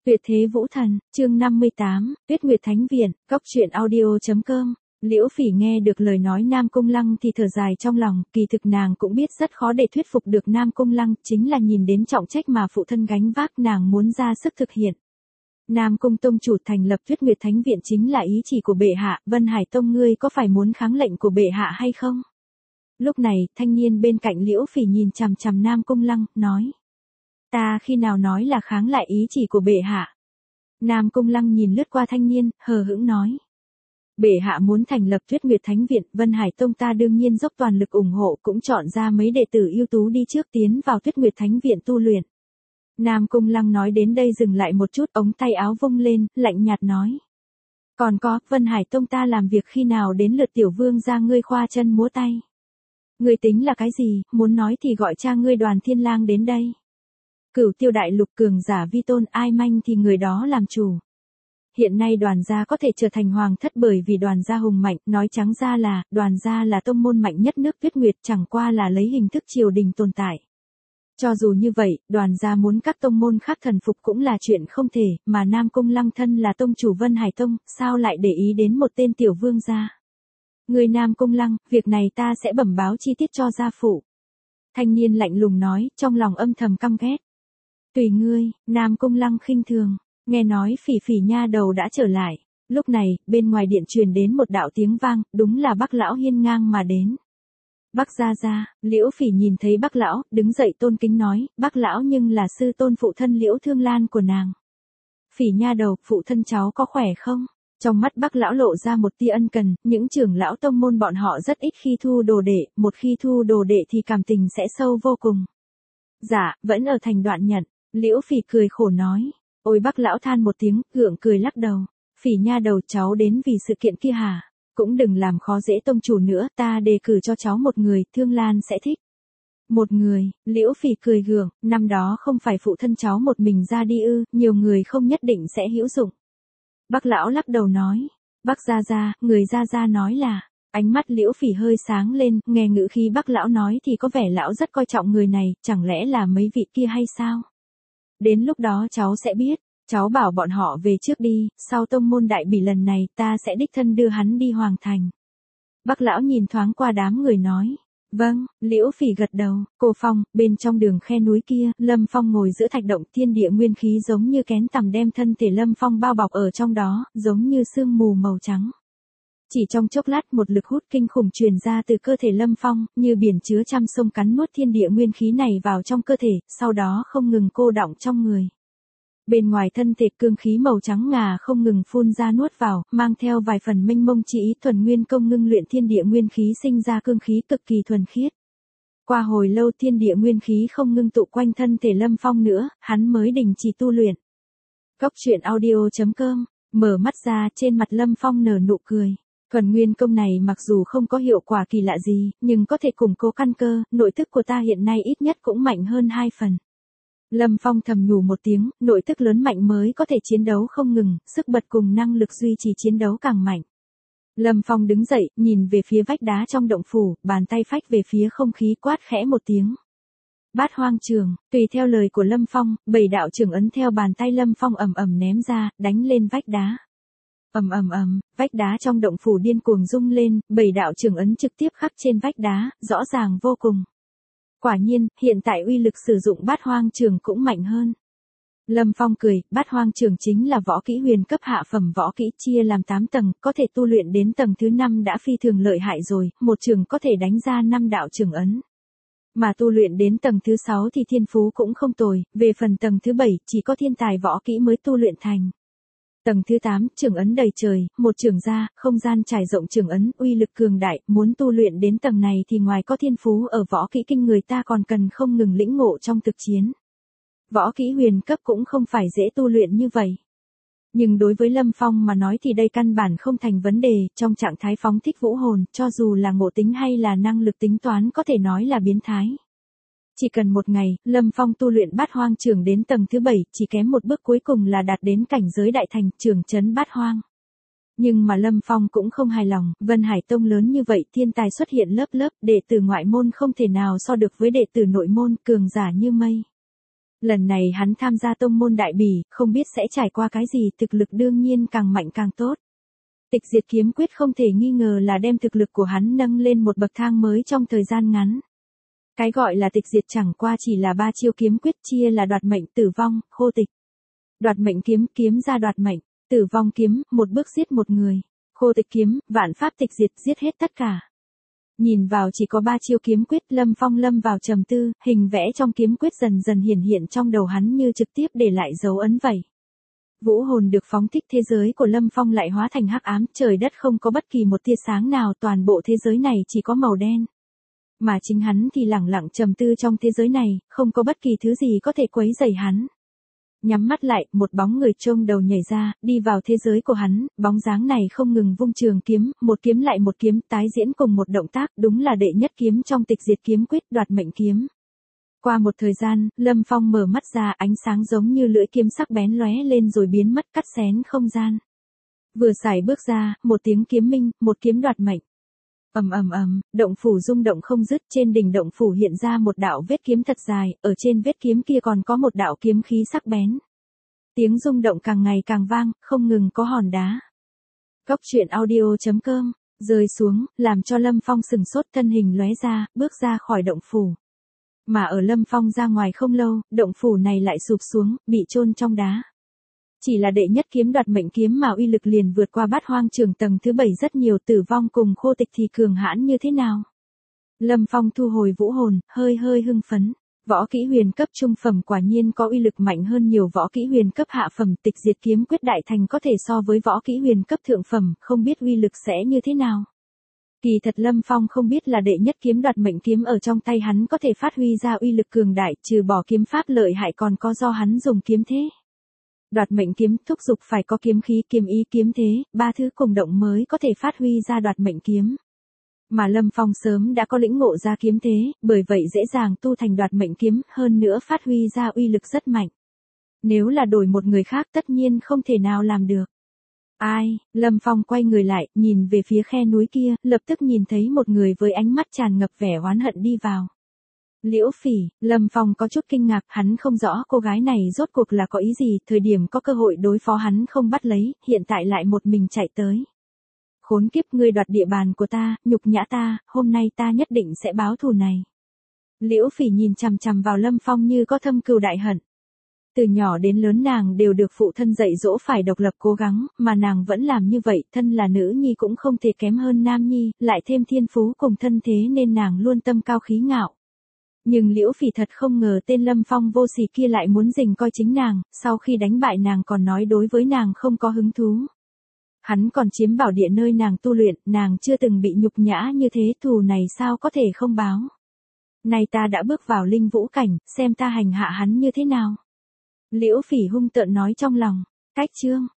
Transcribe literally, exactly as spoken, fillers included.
Tuyệt thế vũ thần, chương năm mươi tám, Tuyết Nguyệt Thánh Viện, Cốc truyện audio.com. Liễu Phỉ nghe được lời nói Nam Cung Lăng thì thở dài trong lòng, kỳ thực nàng cũng biết rất khó để thuyết phục được Nam Cung Lăng, chính là nhìn đến trọng trách mà phụ thân gánh vác nàng muốn ra sức thực hiện. Nam Cung tông chủ thành lập Tuyết Nguyệt Thánh Viện chính là ý chỉ của bệ hạ, Vân Hải Tông ngươi có phải muốn kháng lệnh của bệ hạ hay không? Lúc này, thanh niên bên cạnh Liễu Phỉ nhìn chằm chằm Nam Cung Lăng, nói. Ta khi nào nói là kháng lại ý chỉ của bệ hạ? Nam Cung Lăng nhìn lướt qua thanh niên, hờ hững nói. Bệ hạ muốn thành lập Tuyết Nguyệt Thánh Viện, Vân Hải Tông ta đương nhiên dốc toàn lực ủng hộ, cũng chọn ra mấy đệ tử ưu tú đi trước tiến vào Tuyết Nguyệt Thánh Viện tu luyện. Nam Cung Lăng nói đến đây dừng lại một chút, ống tay áo vung lên, lạnh nhạt nói. Còn có, Vân Hải Tông ta làm việc khi nào đến lượt tiểu vương ra ngươi khoa chân múa tay? Ngươi tính là cái gì, muốn nói thì gọi cha ngươi Đoàn Thiên Lang đến đây. Cửu tiêu đại lục cường giả vi tôn, ai manh thì người đó làm chủ. Hiện nay Đoàn gia có thể trở thành hoàng thất bởi vì Đoàn gia hùng mạnh, nói trắng ra là, Đoàn gia là tông môn mạnh nhất nước Tuyết Nguyệt, chẳng qua là lấy hình thức triều đình tồn tại. Cho dù như vậy, Đoàn gia muốn các tông môn khác thần phục cũng là chuyện không thể, mà Nam Cung Lăng thân là tông chủ Vân Hải Tông, sao lại để ý đến một tên tiểu vương gia? Người Nam Cung Lăng, việc này ta sẽ bẩm báo chi tiết cho gia phụ. Thanh niên lạnh lùng nói, trong lòng âm thầm căm ghét. Tùy ngươi, Nam Cung Lăng khinh thường, nghe nói Phỉ Phỉ nha đầu đã trở lại. Lúc này, bên ngoài điện truyền đến một đạo tiếng vang, đúng là Bắc lão hiên ngang mà đến. Bắc gia gia, Liễu Phỉ nhìn thấy Bắc lão, đứng dậy tôn kính nói, Bắc lão nhưng là sư tôn phụ thân Liễu Thương Lan của nàng. Phỉ nha đầu, phụ thân cháu có khỏe không? Trong mắt Bắc lão lộ ra một tia ân cần, những trưởng lão tông môn bọn họ rất ít khi thu đồ đệ, một khi thu đồ đệ thì cảm tình sẽ sâu vô cùng. Dạ, vẫn ở thành Đoạn Nhận. Liễu Phỉ cười khổ nói. Ôi Bắc lão than một tiếng, gượng cười lắc đầu. Phỉ nha đầu, cháu đến vì sự kiện kia hả? Cũng đừng làm khó dễ tông chủ nữa, ta đề cử cho cháu một người, Thương Lan sẽ thích. Một người, Liễu Phỉ cười gượng, năm đó không phải phụ thân cháu một mình ra đi ư, nhiều người không nhất định sẽ hữu dụng. Bắc lão lắc đầu nói. Bắc gia gia, người gia gia nói là. Ánh mắt Liễu Phỉ hơi sáng lên, nghe ngữ khí Bắc lão nói thì có vẻ lão rất coi trọng người này, chẳng lẽ là mấy vị kia hay sao? Đến lúc đó cháu sẽ biết, cháu bảo bọn họ về trước đi, sau tông môn đại bỉ lần này ta sẽ đích thân đưa hắn đi hoàng thành. Bắc lão nhìn thoáng qua đám người nói. Vâng, Liễu Phỉ gật đầu. Cô Phong, bên trong đường khe núi kia, Lâm Phong ngồi giữa thạch động, thiên địa nguyên khí giống như kén tằm đem thân thể Lâm Phong bao bọc ở trong đó, giống như sương mù màu trắng. Chỉ trong chốc lát một lực hút kinh khủng truyền ra từ cơ thể Lâm Phong, như biển chứa trăm sông cắn nuốt thiên địa nguyên khí này vào trong cơ thể, sau đó không ngừng cô đọng trong người. Bên ngoài thân thể cương khí màu trắng ngà không ngừng phun ra nuốt vào, mang theo vài phần mênh mông chỉ ý thuần nguyên công ngưng luyện thiên địa nguyên khí sinh ra cương khí cực kỳ thuần khiết. Qua hồi lâu thiên địa nguyên khí không ngưng tụ quanh thân thể Lâm Phong nữa, hắn mới đình chỉ tu luyện. Cốc truyện audio.com, mở mắt ra trên mặt Lâm Phong nở nụ cười. Thuần nguyên công này mặc dù không có hiệu quả kỳ lạ gì, nhưng có thể củng cố căn cơ, nội thức của ta hiện nay ít nhất cũng mạnh hơn hai phần. Lâm Phong thầm nhủ một tiếng, nội thức lớn mạnh mới có thể chiến đấu không ngừng, sức bật cùng năng lực duy trì chiến đấu càng mạnh. Lâm Phong đứng dậy, nhìn về phía vách đá trong động phủ, bàn tay phách về phía không khí quát khẽ một tiếng. Bát hoang trường, tùy theo lời của Lâm Phong, bảy đạo trường ấn theo bàn tay Lâm Phong ầm ầm ném ra, đánh lên vách đá. Ầm ầm ầm, vách đá trong động phủ điên cuồng rung lên, bảy đạo trường ấn trực tiếp khắc trên vách đá, rõ ràng vô cùng. Quả nhiên, hiện tại uy lực sử dụng bát hoang trường cũng mạnh hơn. Lâm Phong cười, bát hoang trường chính là võ kỹ huyền cấp hạ phẩm võ kỹ chia làm tám tầng, có thể tu luyện đến tầng thứ năm đã phi thường lợi hại rồi, một trường có thể đánh ra năm đạo trường ấn. Mà tu luyện đến tầng thứ sáu thì thiên phú cũng không tồi, về phần tầng thứ bảy chỉ có thiên tài võ kỹ mới tu luyện thành. Tầng thứ tám, trường ấn đầy trời, một trường ra, không gian trải rộng trường ấn, uy lực cường đại, muốn tu luyện đến tầng này thì ngoài có thiên phú ở võ kỹ kinh người ta còn cần không ngừng lĩnh ngộ trong thực chiến. Võ kỹ huyền cấp cũng không phải dễ tu luyện như vậy. Nhưng đối với Lâm Phong mà nói thì đây căn bản không thành vấn đề, trong trạng thái phóng thích vũ hồn, cho dù là ngộ tính hay là năng lực tính toán có thể nói là biến thái. Chỉ cần một ngày, Lâm Phong tu luyện bát hoang trường đến tầng thứ bảy, chỉ kém một bước cuối cùng là đạt đến cảnh giới đại thành, trường trấn bát hoang. Nhưng mà Lâm Phong cũng không hài lòng, Vân Hải Tông lớn như vậy, thiên tài xuất hiện lớp lớp, đệ tử ngoại môn không thể nào so được với đệ tử nội môn, cường giả như mây. Lần này hắn tham gia tông môn đại bỉ, không biết sẽ trải qua cái gì, thực lực đương nhiên càng mạnh càng tốt. Tịch diệt kiếm quyết không thể nghi ngờ là đem thực lực của hắn nâng lên một bậc thang mới trong thời gian ngắn. Cái gọi là tịch diệt chẳng qua chỉ là ba chiêu kiếm quyết, chia là đoạt mệnh, tử vong, khô tịch. Đoạt mệnh kiếm, kiếm ra đoạt mệnh; tử vong kiếm, một bước giết một người; khô tịch kiếm, vạn pháp tịch diệt, giết hết tất cả. Nhìn vào chỉ có ba chiêu kiếm quyết, Lâm Phong lâm vào trầm tư, hình vẽ trong kiếm quyết dần dần hiển hiện trong đầu hắn như trực tiếp để lại dấu ấn vậy. Vũ hồn được phóng thích, thế giới của Lâm Phong lại hóa thành hắc ám, trời đất không có bất kỳ một tia sáng nào, toàn bộ thế giới này chỉ có màu đen. Mà chính hắn thì lẳng lặng trầm tư trong thế giới này, không có bất kỳ thứ gì có thể quấy rầy hắn. Nhắm mắt lại, một bóng người trông đầu nhảy ra, đi vào thế giới của hắn, bóng dáng này không ngừng vung trường kiếm, một kiếm lại một kiếm, tái diễn cùng một động tác, đúng là đệ nhất kiếm trong tịch diệt kiếm quyết, đoạt mệnh kiếm. Qua một thời gian, Lâm Phong mở mắt ra, ánh sáng giống như lưỡi kiếm sắc bén lóe lên rồi biến mất, cắt xén không gian. Vừa xài bước ra, một tiếng kiếm minh, một kiếm đoạt mệnh. Ầm ầm ầm, động phủ rung động không dứt, trên đỉnh động phủ hiện ra một đạo vết kiếm thật dài, ở trên vết kiếm kia còn có một đạo kiếm khí sắc bén. Tiếng rung động càng ngày càng vang, không ngừng có hòn đá. Góc truyện audio chấm com rơi xuống, làm cho Lâm Phong sừng sốt, thân hình lóe ra, bước ra khỏi động phủ. Mà ở Lâm Phong ra ngoài không lâu, động phủ này lại sụp xuống, bị chôn trong đá. Chỉ là đệ nhất kiếm đoạt mệnh kiếm mà uy lực liền vượt qua bát hoang trường tầng thứ bảy rất nhiều, tử vong cùng khô tịch thì cường hãn như thế nào. Lâm Phong thu hồi vũ hồn, hơi hơi hưng phấn. Võ kỹ huyền cấp trung phẩm quả nhiên có uy lực mạnh hơn nhiều võ kỹ huyền cấp hạ phẩm, tịch diệt kiếm quyết đại thành có thể so với võ kỹ huyền cấp thượng phẩm, không biết uy lực sẽ như thế nào. Kỳ thật Lâm Phong không biết là đệ nhất kiếm đoạt mệnh kiếm ở trong tay hắn có thể phát huy ra uy lực cường đại, trừ bỏ kiếm pháp lợi hại còn có do hắn dùng kiếm thế. Đoạt mệnh kiếm thúc giục phải có kiếm khí, kiếm ý, kiếm thế, ba thứ cùng động mới có thể phát huy ra đoạt mệnh kiếm. Mà Lâm Phong sớm đã có lĩnh ngộ ra kiếm thế, bởi vậy dễ dàng tu thành đoạt mệnh kiếm, hơn nữa phát huy ra uy lực rất mạnh. Nếu là đổi một người khác tất nhiên không thể nào làm được. Ai, Lâm Phong quay người lại, nhìn về phía khe núi kia, lập tức nhìn thấy một người với ánh mắt tràn ngập vẻ oán hận đi vào. Liễu Phỉ, Lâm Phong có chút kinh ngạc, hắn không rõ cô gái này rốt cuộc là có ý gì, thời điểm có cơ hội đối phó hắn không bắt lấy, hiện tại lại một mình chạy tới. Khốn kiếp, ngươi đoạt địa bàn của ta, nhục nhã ta, hôm nay ta nhất định sẽ báo thù này. Liễu Phỉ nhìn chằm chằm vào Lâm Phong như có thâm cừu đại hận. Từ nhỏ đến lớn nàng đều được phụ thân dạy dỗ phải độc lập cố gắng, mà nàng vẫn làm như vậy, thân là nữ nhi cũng không thể kém hơn nam nhi, lại thêm thiên phú cùng thân thế nên nàng luôn tâm cao khí ngạo. Nhưng Liễu Phỉ thật không ngờ tên Lâm Phong vô sỉ kia lại muốn giành coi chính nàng, sau khi đánh bại nàng còn nói đối với nàng không có hứng thú. Hắn còn chiếm bảo địa nơi nàng tu luyện, nàng chưa từng bị nhục nhã như thế, thù này sao có thể không báo. Nay ta đã bước vào linh vũ cảnh, xem ta hành hạ hắn như thế nào. Liễu Phỉ hung tợn nói trong lòng. Cách chương